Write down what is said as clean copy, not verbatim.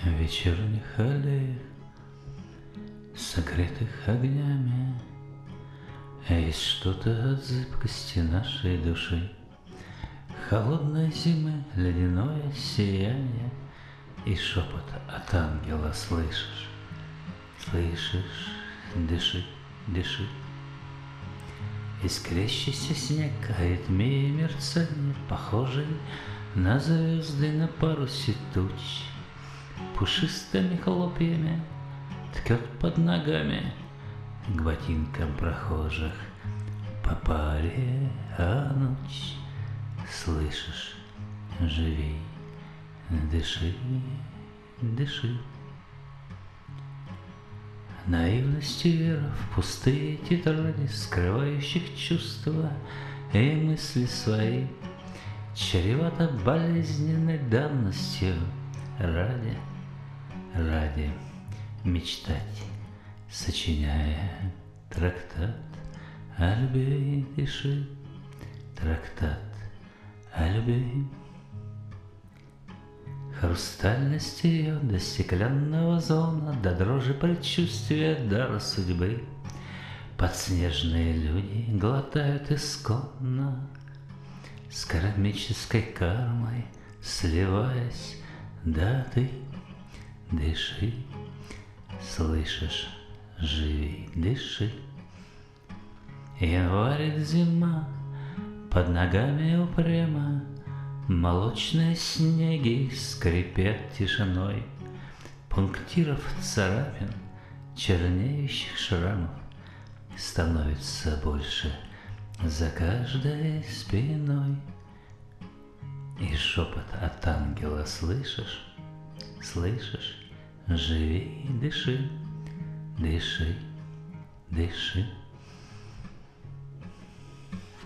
вечерних аллеях, согретых огнями. Есть что-то от зыбкости нашей души, холодной зимы, ледяное сияние. И шепот от ангела слышишь, слышишь, дыши, дыши. Искрящийся снег, аритмия мерцания, похожий на звезды на парусе туч, пушистыми хлопьями ткет под ногами к ботинкам прохожих по паре ночь. Слышишь, живи, дыши, дыши. Наивностью вера в пустые тетради, скрывающих чувства и мысли свои, чревато болезненной давностью. Ради мечтать, сочиняя трактат о любви, дыши, трактат о любви. Хрустальность ее до стеклянного звона, до дрожи предчувствия дара судьбы. Подснежные люди глотают исконно, с кармической кармой сливаясь. Да ты дыши, слышишь, живи, дыши. Январь зима, под ногами упрямо молочные снеги скрипят тишиной. Пунктиров царапин, чернеющих шрамов становится больше за каждой спиной. И шепот от ангела слышишь, слышишь, живи, дыши, дыши, дыши.